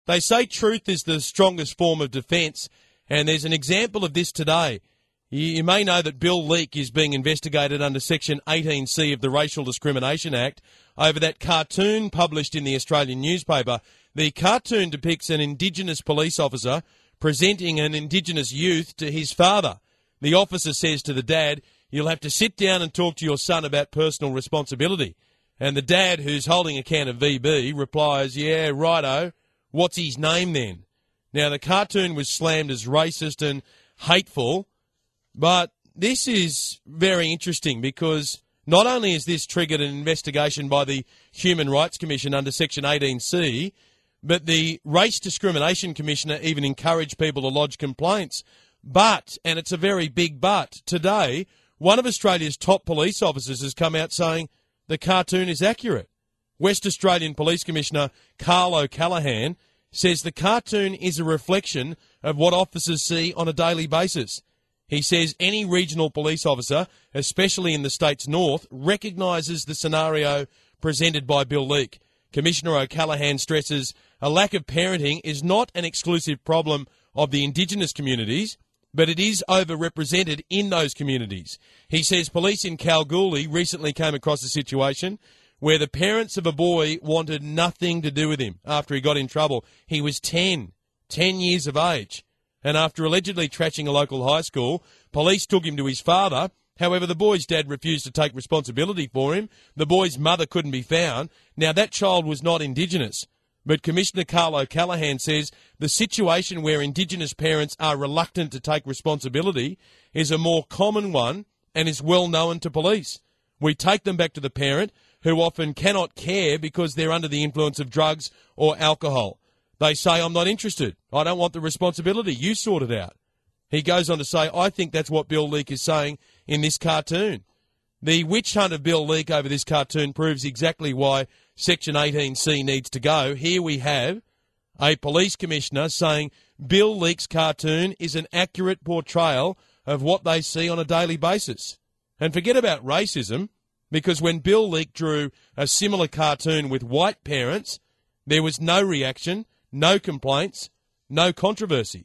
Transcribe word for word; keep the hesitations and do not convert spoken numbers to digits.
They say truth is the strongest form of defence, and there's an example of this today. You, you may know that Bill Leak is being investigated under Section eighteen C of the Racial Discrimination Act over that cartoon published in the Australian newspaper. The cartoon depicts an Indigenous police officer presenting an Indigenous youth to his father. The officer says to the dad, "You'll have to sit down and talk to your son about personal responsibility." And the dad, who's holding a can of V B, replies, "Yeah, righto. What's his name then?" Now, the cartoon was slammed as racist and hateful, but this is very interesting because not only has this triggered an investigation by the Human Rights Commission under Section eighteen C, but the Race Discrimination Commissioner even encouraged people to lodge complaints. But, and it's a very big but, today, one of Australia's top police officers has come out saying the cartoon is accurate. West Australian Police Commissioner Carl O'Callaghan says the cartoon is a reflection of what officers see on a daily basis. He says any regional police officer, especially in the state's north, recognises the scenario presented by Bill Leak. Commissioner O'Callaghan stresses a lack of parenting is not an exclusive problem of the Indigenous communities, but it is overrepresented in those communities. He says police in Kalgoorlie recently came across a situation where the parents of a boy wanted nothing to do with him after he got in trouble. He was ten, ten years of age. And after allegedly trashing a local high school, police took him to his father. However, the boy's dad refused to take responsibility for him. The boy's mother couldn't be found. Now, that child was not Indigenous. But Commissioner Carl O'Callaghan says the situation where Indigenous parents are reluctant to take responsibility is a more common one and is well known to police. We take them back to the parent, who often cannot care because they're under the influence of drugs or alcohol. They say, "I'm not interested. I don't want the responsibility. You sort it out." He goes on to say, "I think that's what Bill Leak is saying in this cartoon." The witch hunt of Bill Leak over this cartoon proves exactly why Section eighteen C needs to go. Here we have a police commissioner saying Bill Leak's cartoon is an accurate portrayal of what they see on a daily basis. And forget about racism, because when Bill Leak drew a similar cartoon with white parents, there was no reaction, no complaints, no controversy.